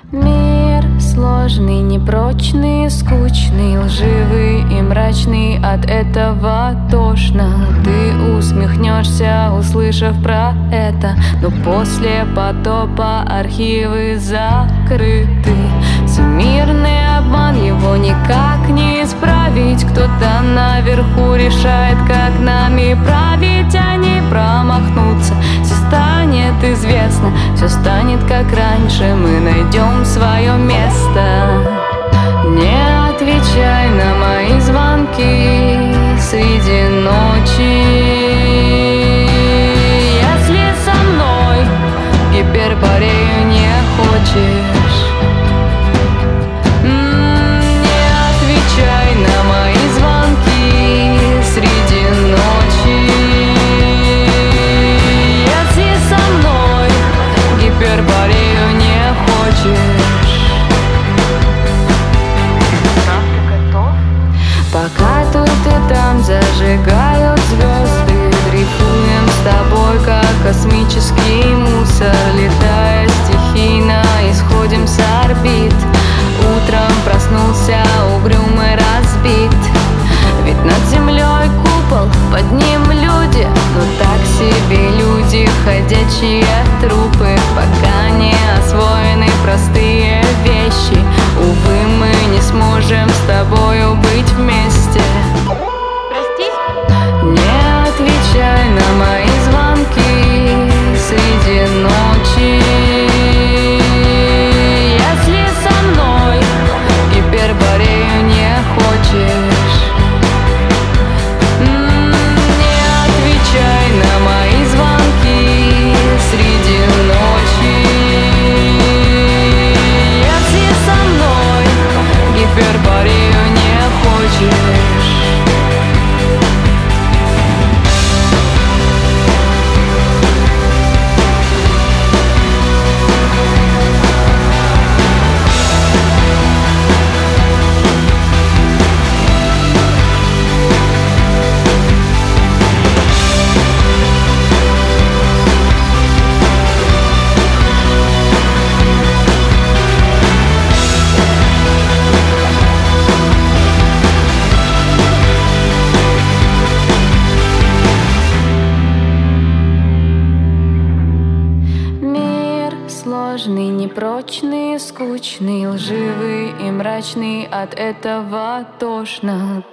Мир сложный, непрочный, скучный, лживый и мрачный, от этого тошно. Ты усмехнешься, услышав про это, но после потопа архивы закрыты. Всемирный обман, его никак не исправить. Кто-то наверху решает, как нами править, а не промахнуться. Все станет известно, все станет как раньше, мы найдем свое место. Не отвечай на мои звонки среди ночи. Если со мной гиперборею не хочешь, не отвечай на мои звонки среди ночи. Если со мной гиперборею не хочешь. Пока тут и там зажигают звезды, дрейфуем с тобой, как космический мусор, летая стихийно, исходим с орбит. Утром проснулся угрюмый, разбит. Ведь над землей купол, под ним люди, но так себе люди, ходячие трупы. Пока не освоены простые вещи, увы, мы не сможем с тобою быть вместе. Прости? Не отвечай на мои звонки среди ночи. Если со мной гиперборею не хочешь, не отвечай на мои звонки среди ночи. Если со мной гиперборею не хочешь. Сложный, непрочный, скучный, лживый и мрачный, от этого тошно.